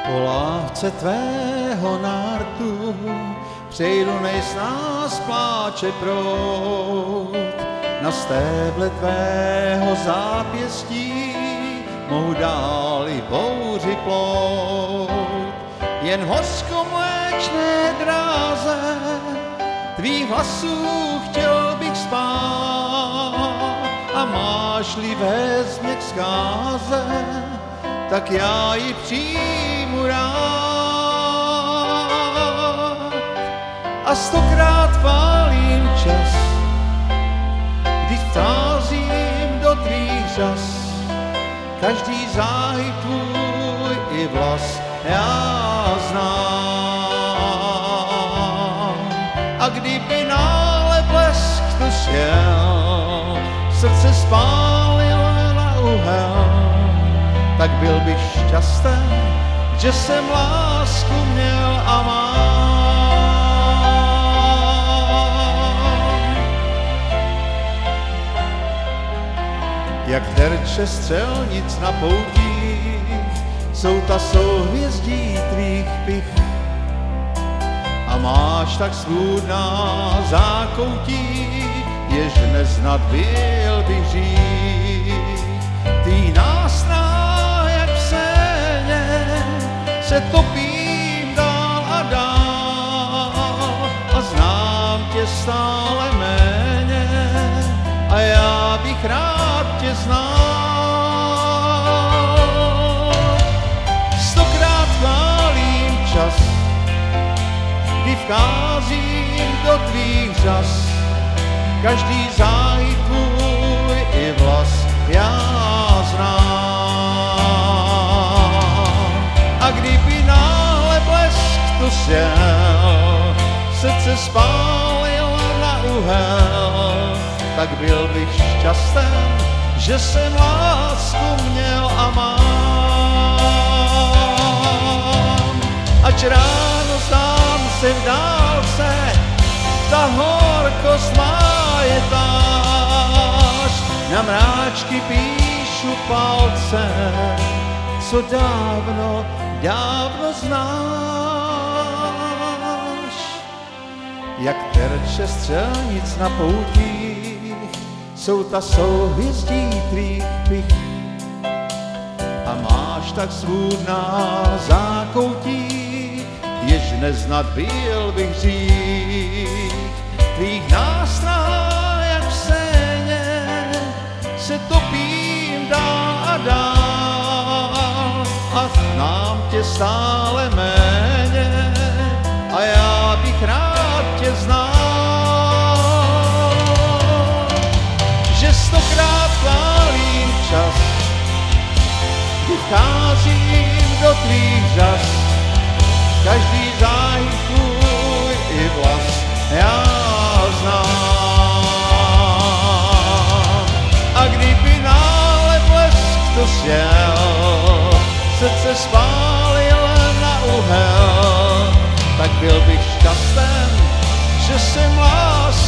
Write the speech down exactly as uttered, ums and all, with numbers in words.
Po lávce tvého nártu přejdu nejs nás pláče proud. Na stéble tvého zápěstí mohu dál i bouři plout. Jen v hořkomléčné dráze tvých hlasů chtěl bych spát. A máš-li vést mě k zkáze, tak já ji přijmu rád. A stokrát chválím čas, když vcházím do tvých řas. Každý záhyb tvůj i vlas já znám. A kdyby náhle blesk tu šel, srdce spálil na uhel, tak byl bych šťasten, že jsem lásku měl a mám. Jak terče střelnic na poutích jsou ta souhvězdí tvých pich. A máš tak svůdná zákoutí, jež neznat byl bych řík. Ty násná jak v séně se topím dál a dál a znám tě stále méně a já bych rád tě znal. Stokrát chválím čas, kdy vcházím do tvých řas. Každý záhyb tvůj i vlas já znám. A kdyby náhle blesk tu sjel, srdce spálil na uhel, tak byl bych šťasten, že jsem lásku měl a mám. Ač ráno sám se v dálce, ta horkost má je táž. Na mráčky píšu palce, co dávno, dávno znáš. Jak terče střelnic na poutích jsou ta souhvězdí tvých pich. A máš tak svůdná zákoutí, jež neznat byl bych řík. Tvých násná jak v séně se topím dál a dál a znám tě stále méně a já bych rád tě znal. Že stokrát chválím čas, kdy vcházím do tvých řas. Každý záhyb tvůj i vlas já znám. A kdyby náhle blesk to sjel, srdce spálil na uhel, tak byl bych šťasten, že jsem lásku